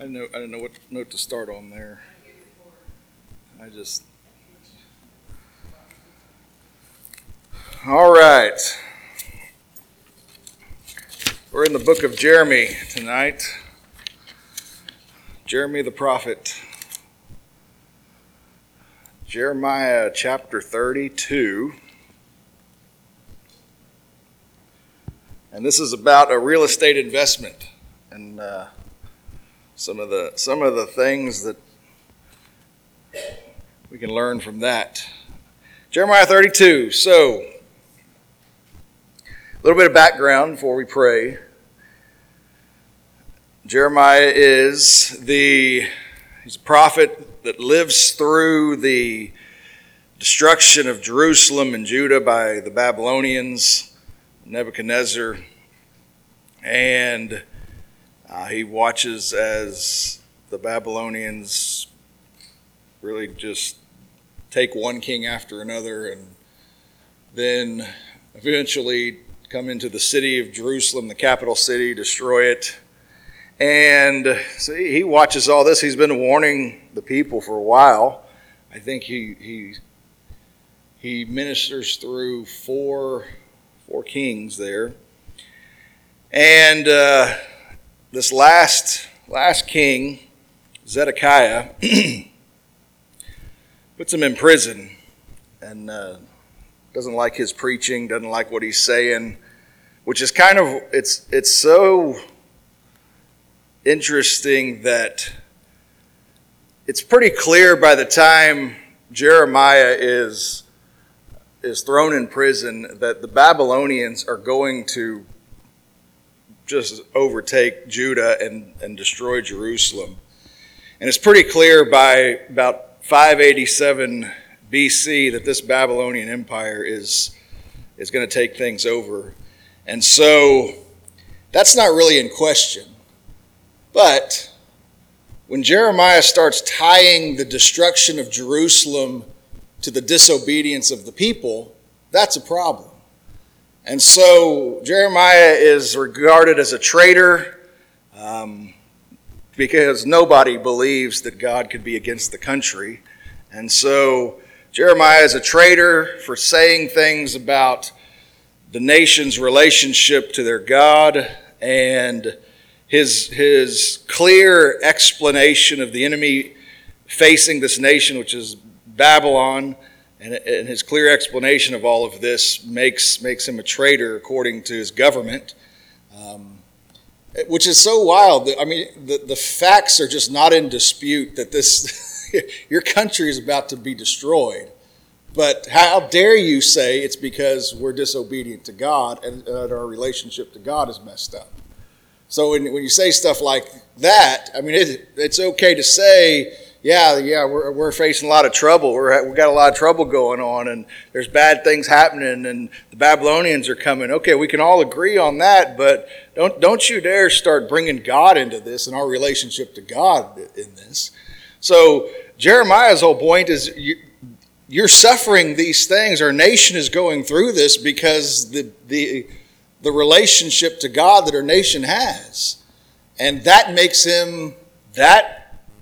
I didn't know what note to start on there. All right. We're in the book of Jeremy tonight. Jeremy the prophet. Jeremiah chapter 32. And this is about a real estate investment and some of the things that we can learn from that. Jeremiah 32. So, a little bit of background before we pray. Jeremiah he's a prophet that lives through the destruction of Jerusalem and Judah by the Babylonians, Nebuchadnezzar, and he watches as the Babylonians really just take one king after another and then eventually come into the city of Jerusalem, the capital city, destroy it. And so he watches all this. He's been warning the people for a while. I think he ministers through four kings there. And this last king, Zedekiah, puts him in prison and doesn't like his preaching, doesn't like what he's saying, which is kind of, it's so interesting that it's pretty clear by the time Jeremiah is thrown in prison that the Babylonians are going to just overtake Judah and destroy Jerusalem. And it's pretty clear by about 587 BC that this Babylonian Empire is going to take things over. And so that's not really in question. But when Jeremiah starts tying the destruction of Jerusalem to the disobedience of the people, that's a problem. And so Jeremiah is regarded as a traitor because nobody believes that God could be against the country. And so Jeremiah is a traitor for saying things about the nation's relationship to their God, and his clear explanation of the enemy facing this nation, which is Babylon, and his clear explanation of all of this makes him a traitor according to his government, which is so wild. I mean, the facts are just not in dispute that your country is about to be destroyed. But how dare you say it's because we're disobedient to God and our relationship to God is messed up. So when you say stuff like that, I mean, it's okay to say, yeah, we're facing a lot of trouble. We've got a lot of trouble going on, and there's bad things happening, and the Babylonians are coming. Okay, we can all agree on that, but don't you dare start bringing God into this and our relationship to God in this. So Jeremiah's whole point is you're suffering these things. Our nation is going through this because the relationship to God that our nation has. And that makes him, that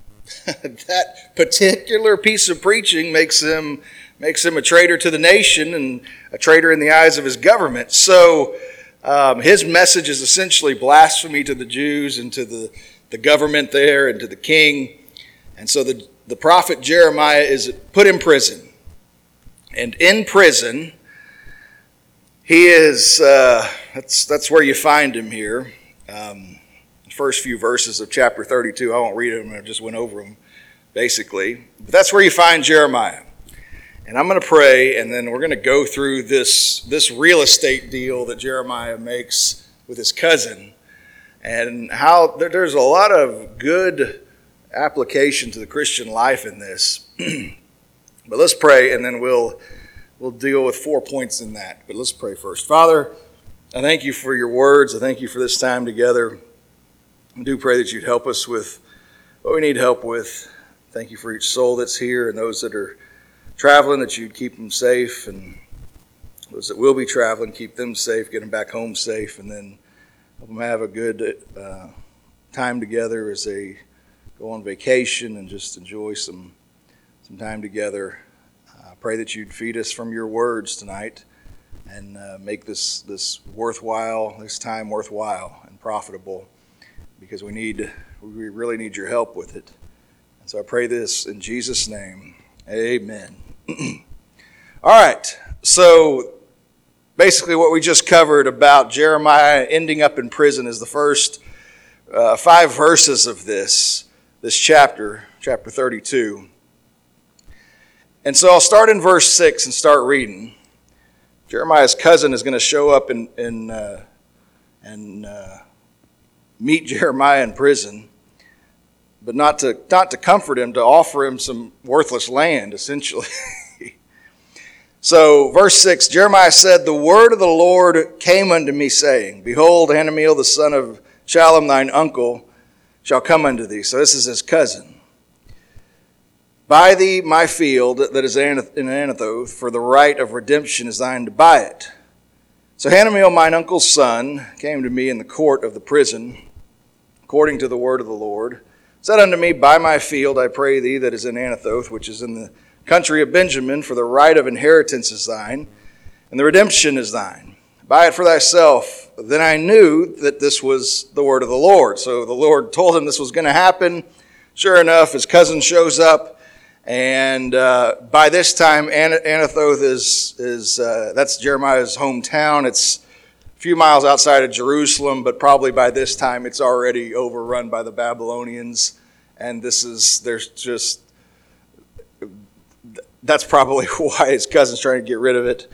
particular piece of preaching makes him a traitor to the nation and a traitor in the eyes of his government. So his message is essentially blasphemy to the Jews and to the government there and to the king. And so the prophet Jeremiah is put in prison. And in prison, he is, that's where you find him here. The first few verses of chapter 32, I won't read them, I just went over them, basically. But that's where you find Jeremiah. And I'm going to pray, and then we're going to go through this real estate deal that Jeremiah makes with his cousin, and how there's a lot of good application to the Christian life in this. But let's pray, and then we'll deal with 4 points in that. But let's pray first. Father, I thank you for your words. I thank you for this time together. I do pray that you'd help us with what we need help with. Thank you for each soul that's here and those that are traveling, that you'd keep them safe, and those that will be traveling, keep them safe, get them back home safe, and then help them have a good time together as they go on vacation and just enjoy some time together. I pray that you'd feed us from your words tonight and make this time worthwhile and profitable, because we really need your help with it. And so I pray this in Jesus' name. Amen. All right. So basically what we just covered about Jeremiah ending up in prison is the first 5 verses of this chapter 32. And so I'll start in verse 6 and start reading. Jeremiah's cousin is going to show up and meet Jeremiah in prison, but not to comfort him, to offer him some worthless land, essentially. So, verse 6, Jeremiah said, "The word of the Lord came unto me, saying, Behold, Hanameel the son of Shallum, thine uncle, shall come unto thee." So this is his cousin. "Buy thee my field that is in Anathoth, for the right of redemption is thine to buy it." So Hanameel, mine uncle's son, came to me in the court of the prison, according to the word of the Lord, said unto me, "Buy my field, I pray thee, that is in Anathoth, which is in the country of Benjamin, for the right of inheritance is thine, and the redemption is thine. Buy it for thyself." Then I knew that this was the word of the Lord. So the Lord told him this was going to happen. Sure enough, his cousin shows up, and by this time, Anathoth that's Jeremiah's hometown. It's a few miles outside of Jerusalem, but probably by this time it's already overrun by the Babylonians, and that's probably why his cousin's trying to get rid of it.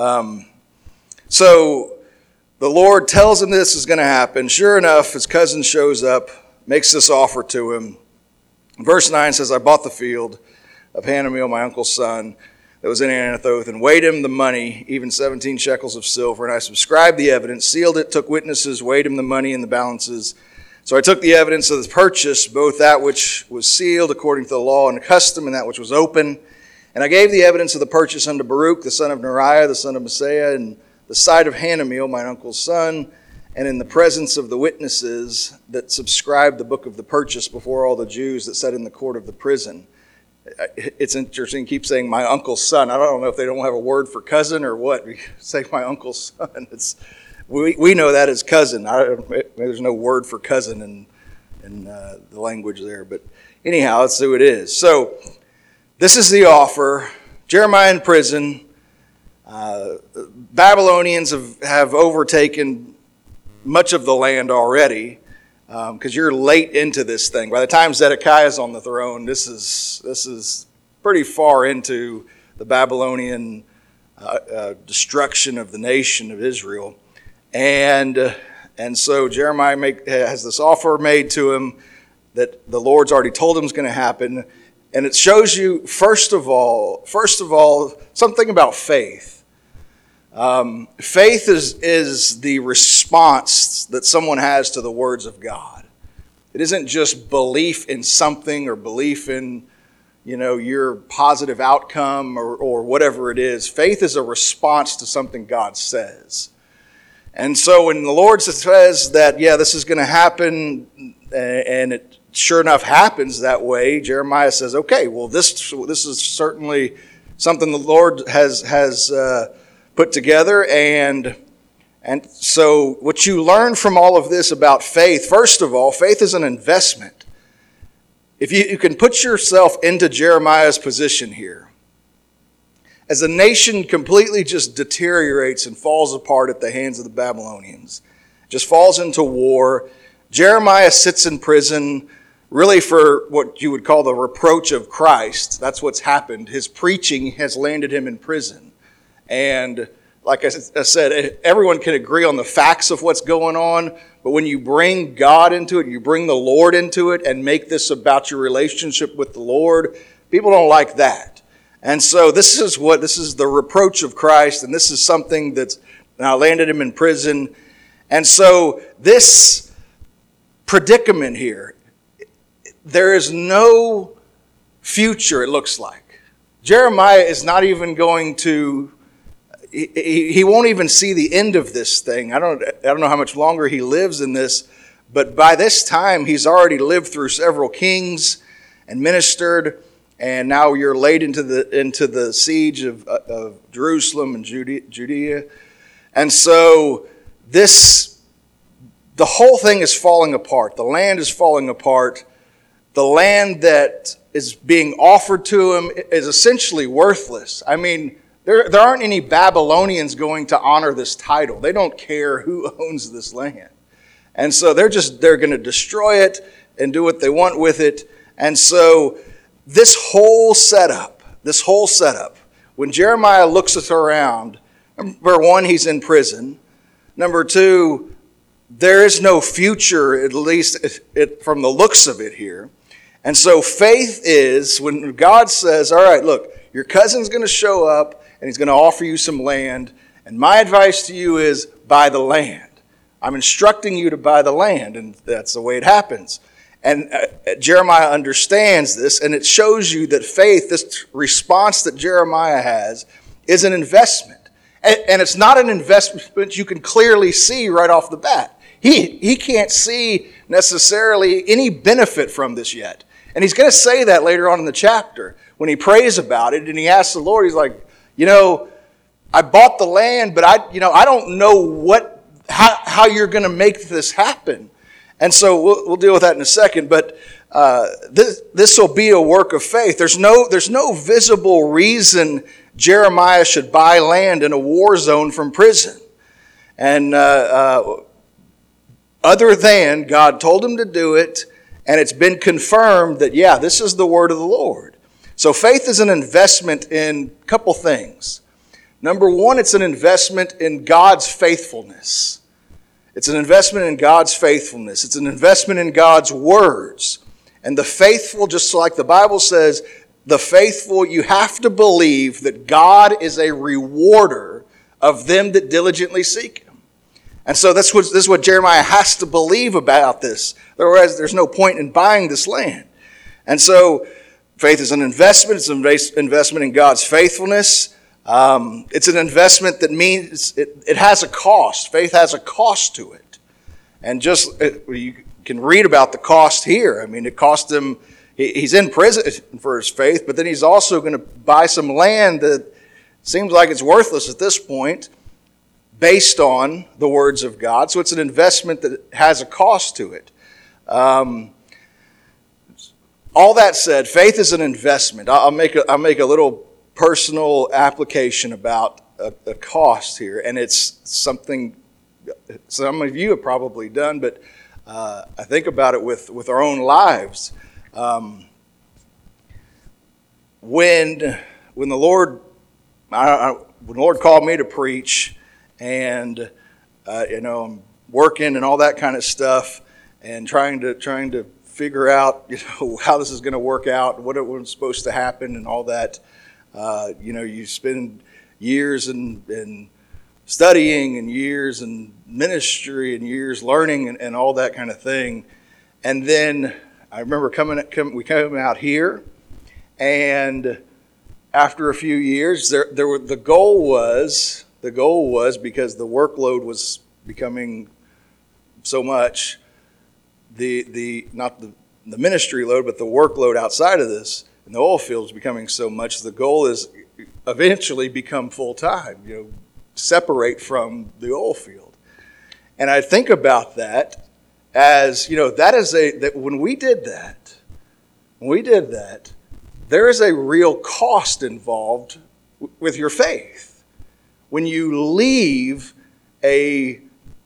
So the Lord tells him this is going to happen. Sure enough, his cousin shows up, makes this offer to him. Verse 9 says, "I bought the field of Hanameel, my uncle's son, that was in Anathoth, and weighed him the money, even 17 shekels of silver. And I subscribed the evidence, sealed it, took witnesses, weighed him the money in the balances. So I took the evidence of the purchase, both that which was sealed according to the law and custom, and that which was open. And I gave the evidence of the purchase unto Baruch, the son of Neriah, the son of Messiah, in the sight of Hanameel, mine uncle's son, and in the presence of the witnesses that subscribed the book of the purchase before all the Jews that sat in the court of the prison." It's interesting, keep saying my uncle's son. I don't know if they don't have a word for cousin or what. We say my uncle's son. We know that as cousin. There's no word for cousin in the language there. But anyhow, that's who it is. So this is the offer. Jeremiah in prison. Babylonians have overtaken much of the land already, because you're late into this thing. By the time Zedekiah's on the throne, this is pretty far into the Babylonian destruction of the nation of Israel. And so Jeremiah has this offer made to him that the Lord's already told him is going to happen. And it shows you, first of all, something about faith. Faith is the response that someone has to the words of God. It isn't just belief in something or belief in, your positive outcome or whatever it is. Faith is a response to something God says. And so when the Lord says that, this is going to happen, and it sure enough happens that way, Jeremiah says, okay, well, this is certainly something the Lord has put together. And so what you learn from all of this about faith, first of all, faith is an investment. If you can put yourself into Jeremiah's position here, as the nation completely just deteriorates and falls apart at the hands of the Babylonians, just falls into war, Jeremiah sits in prison really for what you would call the reproach of Christ. That's what's happened. His preaching has landed him in prison. And like I said, everyone can agree on the facts of what's going on, but when you bring God into it, you bring the Lord into it and make this about your relationship with the Lord, people don't like that. And so this is the reproach of Christ, and this is something that's now landed him in prison. And so this predicament here, there is no future, it looks like. Jeremiah is not even going to, he won't even see the end of this thing. I don't know how much longer he lives in this, But by this time, he's already lived through several kings and ministered, and now you're late into the siege of Jerusalem and Judea. And so the whole thing is falling apart. The land is falling apart. The land that is being offered to him is essentially worthless. I mean, there aren't any Babylonians going to honor this title. They don't care who owns this land. And so they're going to destroy it and do what they want with it. And so this whole setup, when Jeremiah looks around, number one, he's in prison. Number two, there is no future, at least from the looks of it here. And so faith is when God says, all right, look, your cousin's going to show up and he's going to offer you some land. And my advice to you is buy the land. I'm instructing you to buy the land, and that's the way it happens. And Jeremiah understands this, and it shows you that faith, this response that Jeremiah has, is an investment. And it's not an investment you can clearly see right off the bat. He can't see necessarily any benefit from this yet. And he's going to say that later on in the chapter when he prays about it, and he asks the Lord, he's like, I bought the land, but I don't know how you're going to make this happen. And so we'll deal with that in a second. But this will be a work of faith. There's no visible reason Jeremiah should buy land in a war zone from prison, and other than God told him to do it, and it's been confirmed that this is the word of the Lord. So faith is an investment in a couple things. Number one, it's an investment in God's faithfulness. It's an investment in God's faithfulness. It's an investment in God's words. And the faithful, just like the Bible says, the faithful, you have to believe that God is a rewarder of them that diligently seek him. And so this is what Jeremiah has to believe about this. Otherwise, there's no point in buying this land. And so faith is an investment. It's an investment in God's faithfulness. It's an investment that means it has a cost. Faith has a cost to it. And you can read about the cost here. I mean, it cost him, he's in prison for his faith, but then he's also going to buy some land that seems like it's worthless at this point based on the words of God. So it's an investment that has a cost to it. All that said, faith is an investment. I'll make a little personal application about a cost here, and it's something some of you have probably done, but I think about it with our own lives. When the Lord called me to preach, and I'm working and all that kind of stuff, and trying to figure out how this is going to work out, what was supposed to happen, and all that. You spend years in studying and years in ministry and years learning and all that kind of thing. And then I remember we came out here, and after a few years, the goal was because the workload was becoming so much, not the ministry load, but the workload outside of this, and the oil field is becoming so much, the goal is eventually become full-time, separate from the oil field. And I think about that as, that when we did that, there is a real cost involved with your faith. When you leave I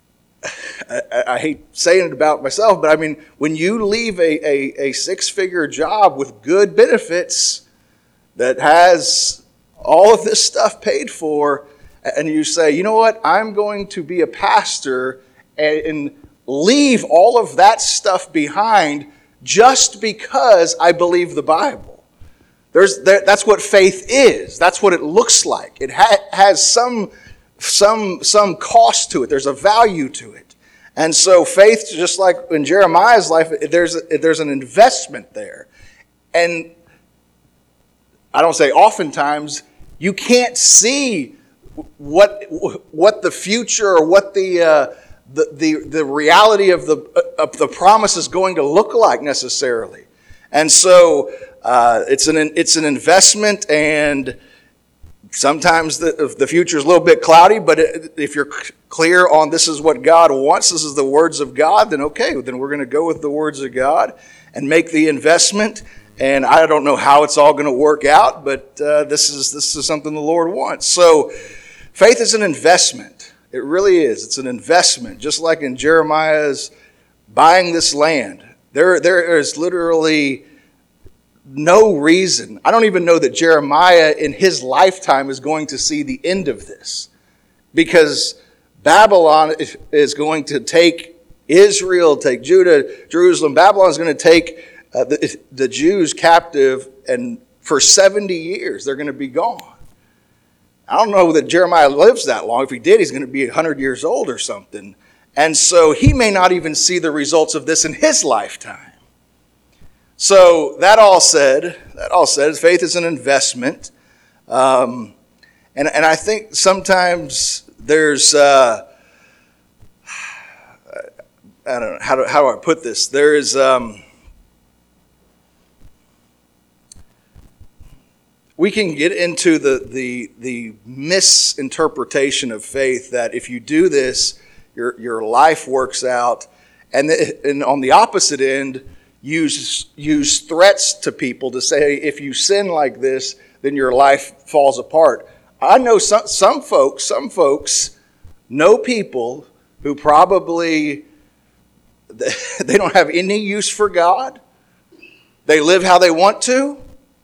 hate saying it about myself, but I mean, when you leave a six-figure job with good benefits that has all of this stuff paid for, and you say, you know what, I'm going to be a pastor and leave all of that stuff behind just because I believe the Bible. That's what faith is. That's what it looks like. It has some cost to it. There's a value to it. And so faith, just like in Jeremiah's life, there's an investment there. And I don't say oftentimes, you can't see what the future or what the the reality of the promise is going to look like necessarily. And so it's an investment, and sometimes the future is a little bit cloudy, but if you're clear on this is what God wants, this is the words of God, then okay, then we're going to go with the words of God and make the investment. And I don't know how it's all going to work out, but this is something the Lord wants. So faith is an investment. It really is. It's an investment, just like in Jeremiah's buying this land. There is literally no reason. I don't even know that Jeremiah in his lifetime is going to see the end of this, because Babylon is going to take Israel, take Judah, Jerusalem. Babylon is going to take the Jews captive, and for 70 years they're going to be gone. I don't know that Jeremiah lives that long. If he did, he's going to be 100 years old or something. And so he may not even see the results of this in his lifetime. So that all said, faith is an investment. And I think sometimes there's, I don't know, how do I put this? There is, we can get into the misinterpretation of faith that if you do this, your life works out, and on the opposite end, use threats to people to say, if you sin like this, then your life falls apart. I know some folks know people who probably they don't have any use for God. They live how they want to.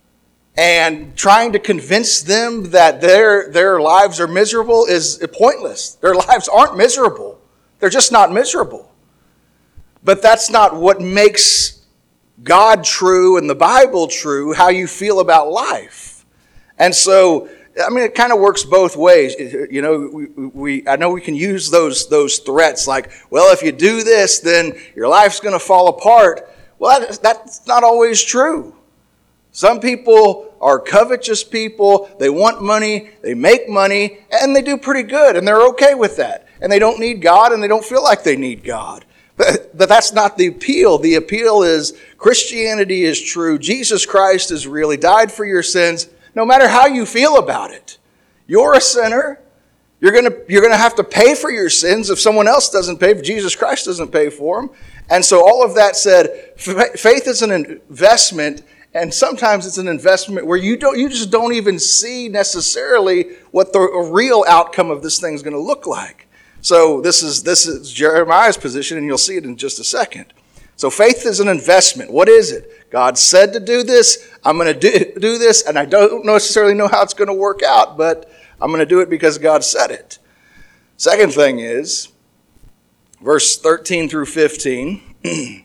And trying to convince them that their lives are miserable is pointless. Their lives aren't miserable. They're just not miserable. But that's not what makes God true and the Bible true, how you feel about life. And so, I mean, it kind of works both ways. You know, I know we can use those threats like, well, if you do this, then your life's going to fall apart. Well, that's not always true. Some people are covetous people. They want money, they make money, and they do pretty good, and they're okay with that. And they don't need God, and they don't feel like they need God. But that's not the appeal. The appeal is Christianity is true. Jesus Christ is real. He died for your sins, no matter how you feel about it. You're a sinner. You're gonna have to pay for your sins if someone else doesn't pay, if Jesus Christ doesn't pay for them. And so all of that said, faith is an investment. And sometimes it's an investment where you just don't even see necessarily what the real outcome of this thing is going to look like. So this is Jeremiah's position, and you'll see it in just a second. So faith is an investment. What is it? God said to do this. I'm going to do this, and I don't necessarily know how it's going to work out, but I'm going to do it because God said it. Second thing is, verse 13 through 15.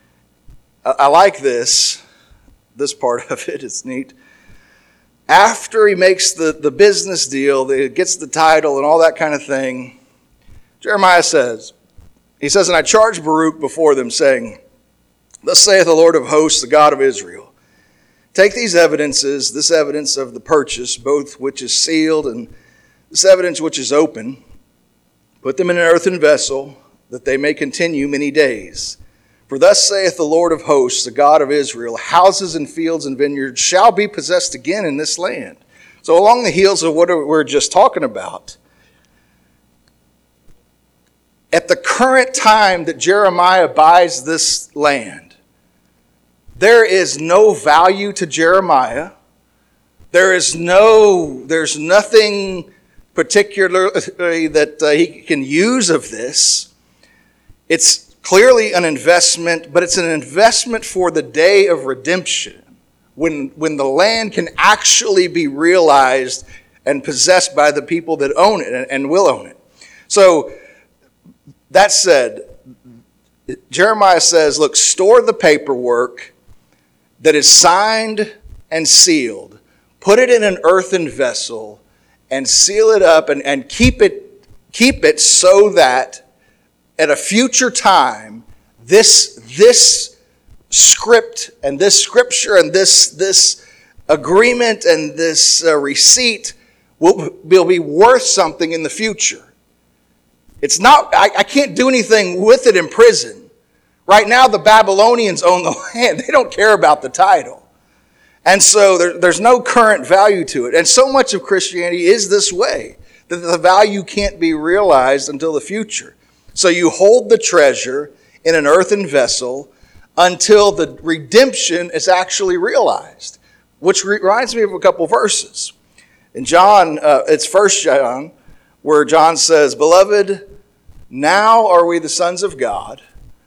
I like this part of it. It's neat. After he makes the business deal, gets the title and all that kind of thing, Jeremiah says, and I charged Baruch before them, saying, thus saith the Lord of hosts, the God of Israel, take these evidences, this evidence of the purchase, both which is sealed and this evidence which is open, put them in an earthen vessel, that they may continue many days. For thus saith the Lord of hosts, the God of Israel, houses and fields and vineyards shall be possessed again in this land. So along the heels of what we're just talking about, at the current time that Jeremiah buys this land, there is no value to Jeremiah. There's nothing particularly that he can use of this. It's clearly an investment, but it's an investment for the day of redemption, when the land can actually be realized and possessed by the people that own it and will own it. So that said, Jeremiah says, look, store the paperwork that is signed and sealed. Put it in an earthen vessel and seal it up and keep it so that at a future time, this script and this scripture and this agreement and this receipt will be worth something in the future. It's not, I can't do anything with it in prison. Right now, the Babylonians own the land. They don't care about the title. And so there's no current value to it. And so much of Christianity is this way, that the value can't be realized until the future. So you hold the treasure in an earthen vessel until the redemption is actually realized, which reminds me of a couple verses. In John, it's 1 John, where John says, "Beloved, now are we the sons of God,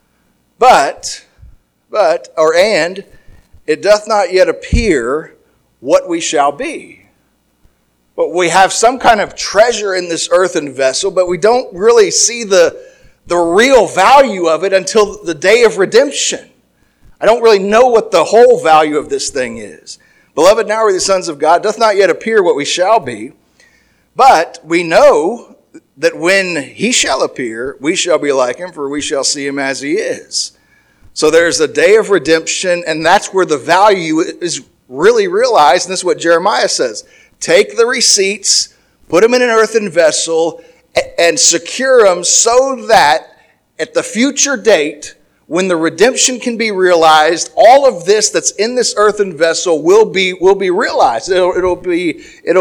and it doth not yet appear what we shall be." But we have some kind of treasure in this earthen vessel, but we don't really see the real value of it until the day of redemption. I don't really know what the whole value of this thing is. "Beloved, now are we the sons of God, doth not yet appear what we shall be, but we know that when he shall appear, we shall be like him, for we shall see him as he is." So there's a day of redemption, and that's where the value is really realized, and this is what Jeremiah says. Take the receipts, put them in an earthen vessel, and secure them so that at the future date, when the redemption can be realized, all of this that's in this earthen vessel will be realized. It'll be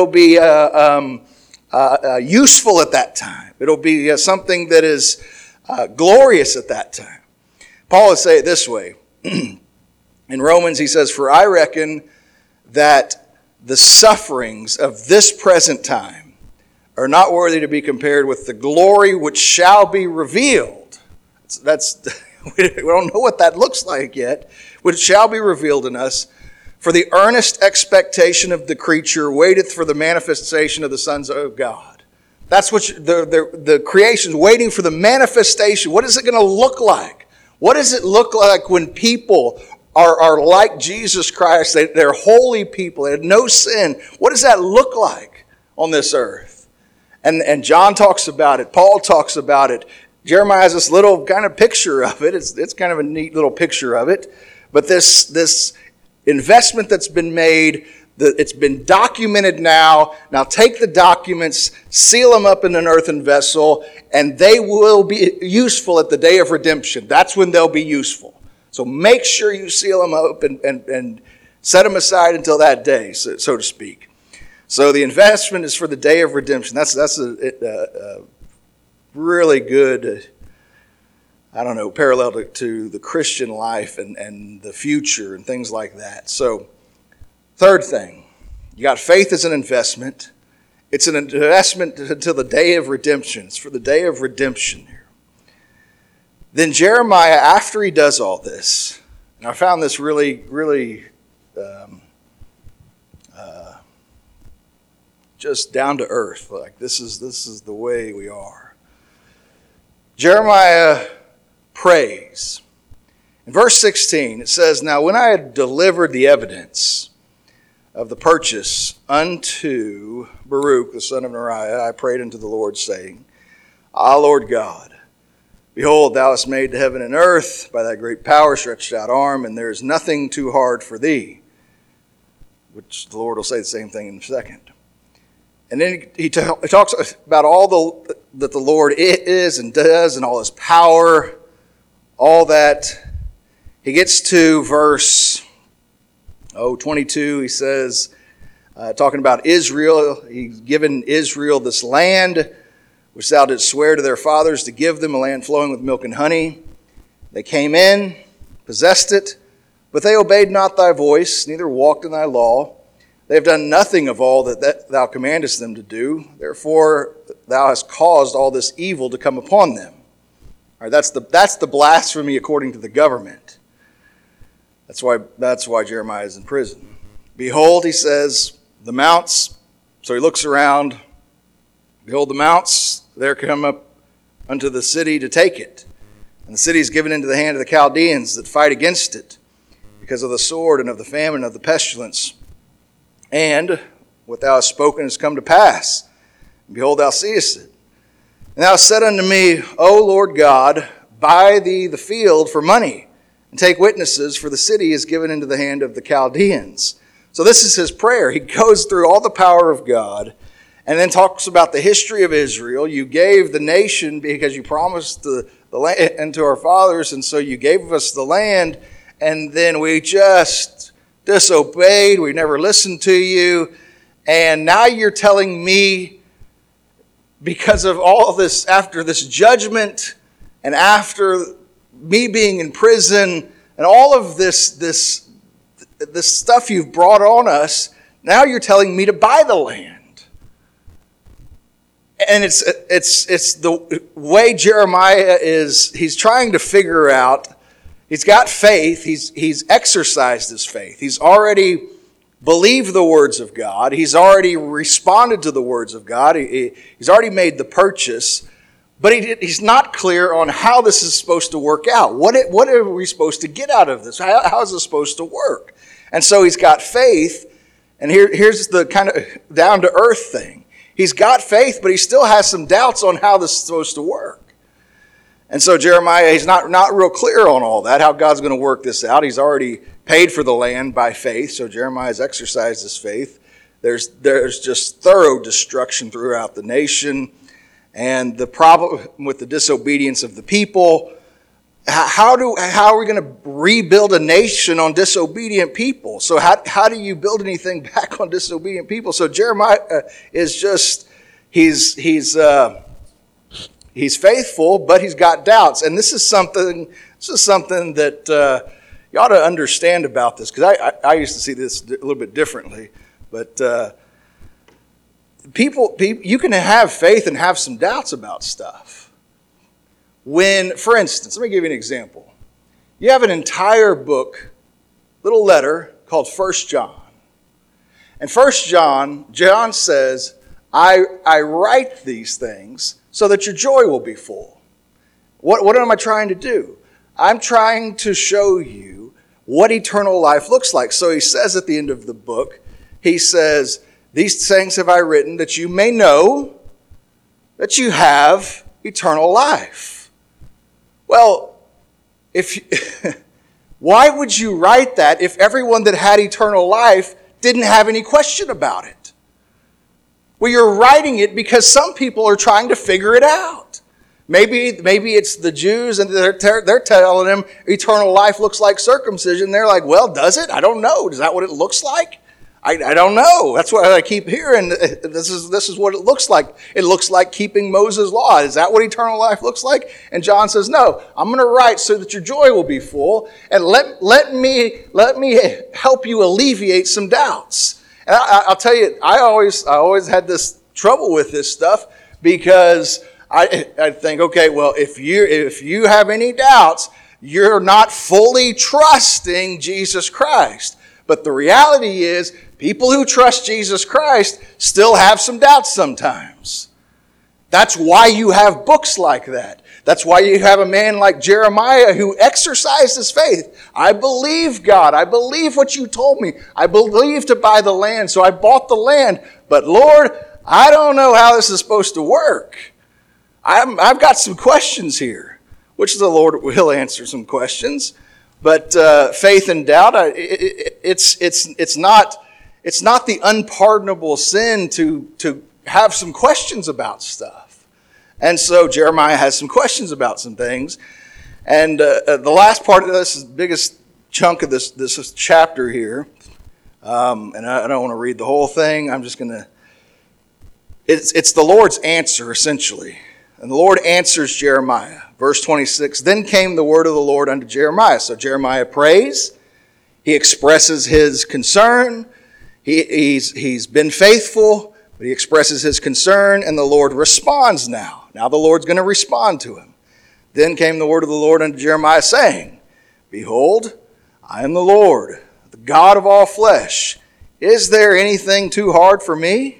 useful at that time. It'll be something that is glorious at that time. Paul would say it this way. In Romans, he says, "For I reckon that the sufferings of this present time are not worthy to be compared with the glory which shall be revealed." We don't know what that looks like yet. "Which shall be revealed in us. For the earnest expectation of the creature waiteth for the manifestation of the sons of God." That's what the creation's waiting for, the manifestation. What is it going to look like? What does it look like when people are like Jesus Christ? They're holy people. They have no sin. What does that look like on this earth? And John talks about it. Paul talks about it. Jeremiah has this little kind of picture of it. It's kind of a neat little picture of it. But this investment that's been made, it's been documented now. Now take the documents, seal them up in an earthen vessel, and they will be useful at the day of redemption. That's when they'll be useful. So make sure you seal them up and set them aside until that day, so to speak. So the investment is for the day of redemption. That's a really good, parallel to the Christian life and the future and things like that. So, third thing, you got faith as an investment. It's an investment until the day of redemption. It's for the day of redemption here. Then Jeremiah, after he does all this, and I found this really, really just down to earth. Like this is the way we are. Jeremiah prays. In verse 16, it says, "Now when I had delivered the evidence of the purchase unto Baruch, the son of Neriah, I prayed unto the Lord, saying, Ah, Lord God, behold, thou hast made heaven and earth by thy great power, stretched out arm, and there is nothing too hard for thee." Which the Lord will say the same thing in a second. And then he talks about all that the Lord is and does and all his power, all that. He gets to verse 22. He says, talking about Israel, he's given Israel this land, which thou didst swear to their fathers to give them, a land flowing with milk and honey. They came in, possessed it, but they obeyed not thy voice, neither walked in thy law. They have done nothing of all that thou commandest them to do. Therefore, thou hast caused all this evil to come upon them. All right, that's the blasphemy according to the government. That's why Jeremiah is in prison. Behold, he says, the mounts. So he looks around. Behold, the mounts, there come up unto the city to take it. And the city is given into the hand of the Chaldeans that fight against it, because of the sword and of the famine and of the pestilence. And what thou hast spoken has come to pass. And behold, thou seest it. And thou hast said unto me, O Lord God, buy thee the field for money, and take witnesses, for the city is given into the hand of the Chaldeans. So this is his prayer. He goes through all the power of God, and then talks about the history of Israel. You gave the nation because you promised the land to our fathers, and so you gave us the land, and then we just disobeyed. We never listened to you, and now you're telling me, because of all this, after this judgment, and after me being in prison, and all of this stuff you've brought on us, now you're telling me to buy the land. And it's the way Jeremiah is, he's trying to figure out, he's got faith, he's exercised his faith. He's already believed the words of God. He's already responded to the words of God. He's already made the purchase. But he's not clear on how this is supposed to work out. What are we supposed to get out of this? How is this supposed to work? And so he's got faith, and here's the kind of down-to-earth thing. He's got faith, but he still has some doubts on how this is supposed to work. And so Jeremiah, he's not real clear on all that, how God's going to work this out. He's already paid for the land by faith, so Jeremiah's exercised his faith. There's just thorough destruction throughout the nation. And the problem with the disobedience of the people, how are we going to rebuild a nation on disobedient people? So how do you build anything back on disobedient people? So Jeremiah is just, he's faithful, but he's got doubts. And this is something that you ought to understand about this, because I used to see this a little bit differently. But people, you can have faith and have some doubts about stuff. When, for instance, let me give you an example. You have an entire book, little letter called 1 John. And 1 John says, I write these things so that your joy will be full. What am I trying to do? I'm trying to show you what eternal life looks like. So he says at the end of the book, he says, these things have I written that you may know that you have eternal life. Well, why would you write that if everyone that had eternal life didn't have any question about it? Well, you're writing it because some people are trying to figure it out. Maybe it's the Jews, and they're telling them eternal life looks like circumcision. They're like, well, does it? I don't know. Is that what it looks like? I don't know. That's what I keep hearing. This is what it looks like. It looks like keeping Moses' law. Is that what eternal life looks like? And John says, no, I'm going to write so that your joy will be full. And let me help you alleviate some doubts. And I'll tell you, I always had this trouble with this stuff, because I think, okay, well, if you have any doubts, you're not fully trusting Jesus Christ. But the reality is, people who trust Jesus Christ still have some doubts sometimes. That's why you have books like that. That's why you have a man like Jeremiah who exercised his faith. I believe God. I believe what you told me. I believe to buy the land, so I bought the land. But Lord, I don't know how this is supposed to work. I've got some questions here, which the Lord will answer some questions. But faith and doubt, it's not the unpardonable sin to have some questions about stuff. And so Jeremiah has some questions about some things. And the last part of this is the biggest chunk of this chapter here. And I don't want to read the whole thing. I'm just going to... It's the Lord's answer, essentially. And the Lord answers Jeremiah. Verse 26, then came the word of the Lord unto Jeremiah. So Jeremiah prays. He expresses his concern. He's been faithful, but he expresses his concern, and the Lord responds now. Now the Lord's going to respond to him. Then came the word of the Lord unto Jeremiah, saying, behold, I am the Lord, the God of all flesh. Is there anything too hard for me?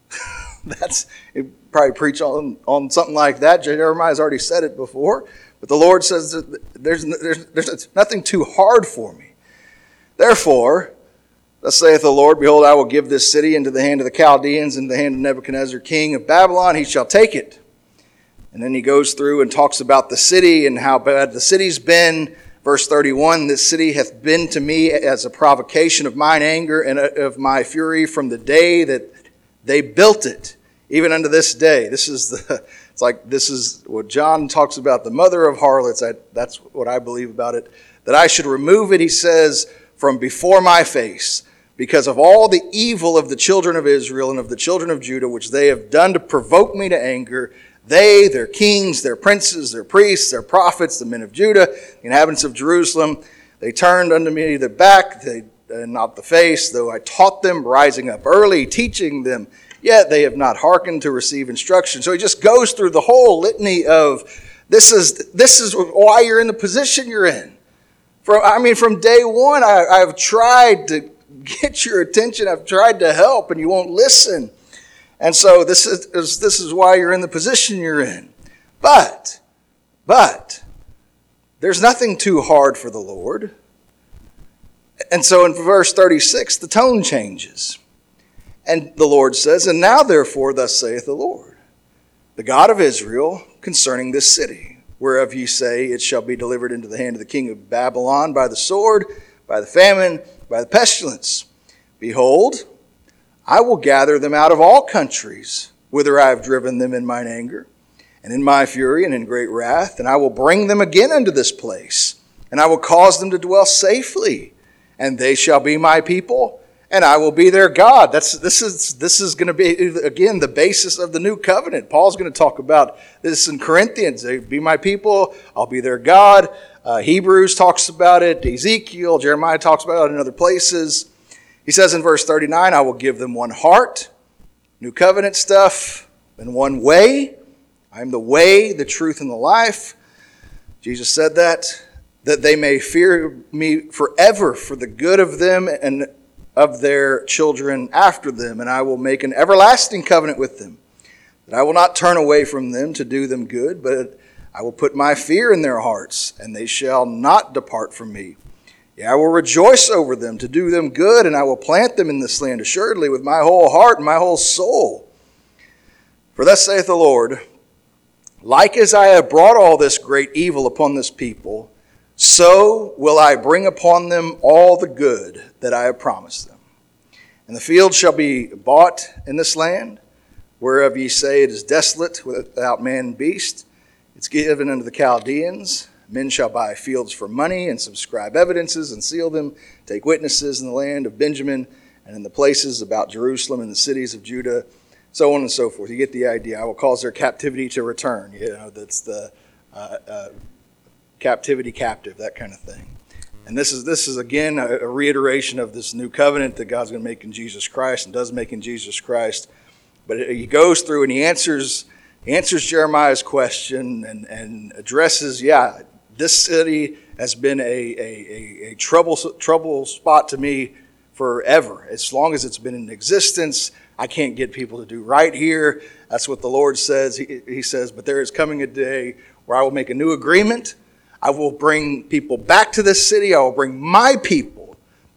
Probably preach on something like that. Jeremiah's already said it before. But the Lord says that there's nothing too hard for me. Therefore, thus saith the Lord, behold, I will give this city into the hand of the Chaldeans, and the hand of Nebuchadnezzar, king of Babylon. He shall take it. And then he goes through and talks about the city and how bad the city's been. Verse 31, this city hath been to me as a provocation of mine anger and of my fury from the day that they built it. even unto this day. This is what John talks about, the mother of harlots. That's what I believe about it. That I should remove it, he says, from before my face, because of all the evil of the children of Israel and of the children of Judah, which they have done to provoke me to anger. They, their kings, their princes, their priests, their prophets, the men of Judah, the inhabitants of Jerusalem, they turned unto me the back, and not the face, though I taught them, rising up early, teaching them, yet they have not hearkened to receive instruction. So he just goes through the whole litany of, this is why you're in the position you're in. From day one, I've tried to get your attention. I've tried to help, and you won't listen. And so this is why you're in the position you're in. But there's nothing too hard for the Lord. And so in verse 36, the tone changes. And the Lord says, and now therefore, thus saith the Lord, the God of Israel, concerning this city, whereof ye say, it shall be delivered into the hand of the king of Babylon by the sword, by the famine, by the pestilence. Behold, I will gather them out of all countries, whither I have driven them in mine anger, and in my fury, and in great wrath, and I will bring them again unto this place, and I will cause them to dwell safely, and they shall be my people, and I will be their God. This is going to be, again, the basis of the new covenant. Paul's going to talk about this in Corinthians. They be my people, I'll be their God. Hebrews talks about it. Ezekiel, Jeremiah talks about it in other places. He says in verse 39, I will give them one heart, new covenant stuff, and one way. I am the way, the truth, and the life. Jesus said that they may fear me forever for the good of them and of their children after them. And I will make an everlasting covenant with them, that I will not turn away from them to do them good, but I will put my fear in their hearts, and they shall not depart from me. Yea, I will rejoice over them to do them good, and I will plant them in this land assuredly with my whole heart and my whole soul. For thus saith the Lord, like as I have brought all this great evil upon this people, so will I bring upon them all the good that I have promised them. And the field shall be bought in this land, whereof ye say it is desolate without man and beast. It's given unto the Chaldeans. Men shall buy fields for money and subscribe evidences and seal them, take witnesses in the land of Benjamin and in the places about Jerusalem and the cities of Judah, so on and so forth. You get the idea. I will cause their captivity to return. That's the captivity captive, that kind of thing. And this is again a reiteration of this new covenant that God's going to make in Jesus Christ and does make in Jesus Christ. But he goes through and he answers Jeremiah's question and addresses, this city has been a trouble spot to me forever. As long as it's been in existence, I can't get people to do right here. That's what the Lord says. He says, but there is coming a day where I will make a new agreement. I will bring people back to this city. I will bring my people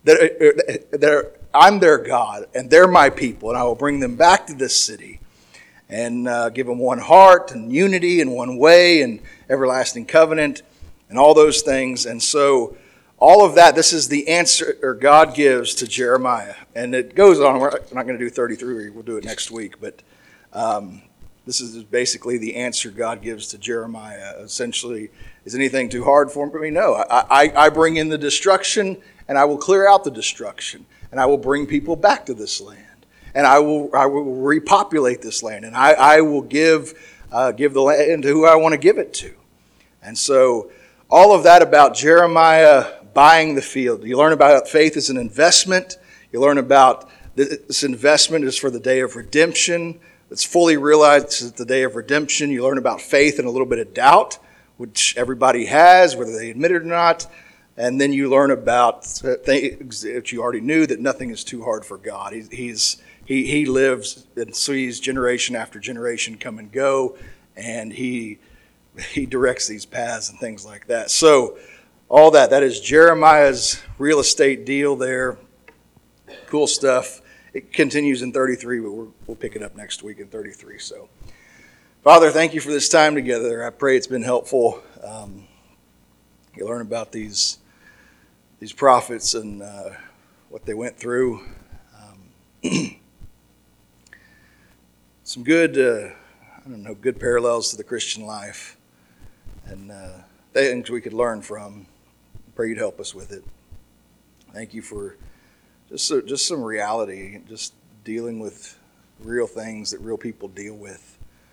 I'm their God, and they're my people, and I will bring them back to this city and give them one heart and unity and one way and everlasting covenant and all those things. And so all of that, this is the answer God gives to Jeremiah. And it goes on. We're not going to do 33. We'll do it next week. But this is basically the answer God gives to Jeremiah. Essentially, is anything too hard for me? No. I bring in the destruction, and I will clear out the destruction. And I will bring people back to this land. And I will repopulate this land. And I will give the land to who I want to give it to. And so all of that about Jeremiah buying the field. You learn about faith as an investment. You learn about this investment is for the day of redemption. It's fully realized it's the day of redemption. You learn about faith and a little bit of doubt, which everybody has, whether they admit it or not. And then you learn about things that you already knew, that nothing is too hard for God. He lives and sees generation after generation come and go, and he directs these paths and things like that. So all that is Jeremiah's real estate deal there. Cool stuff. It continues in 33, but we'll pick it up next week in 33. So, Father, thank you for this time together. I pray it's been helpful. You learn about these prophets and what they went through. It's some good, good parallels to the Christian life, and things we could learn from. Pray you'd help us with it. Thank you for just some reality, just dealing with real things that real people deal with.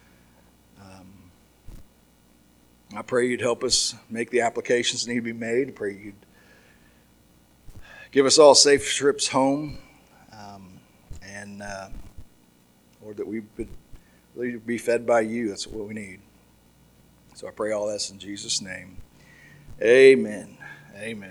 I pray you'd help us make the applications that need to be made. I pray you'd give us all safe trips home, and Lord, that we would really be fed by you. That's what we need. So I pray all this in Jesus' name. Amen. Amen.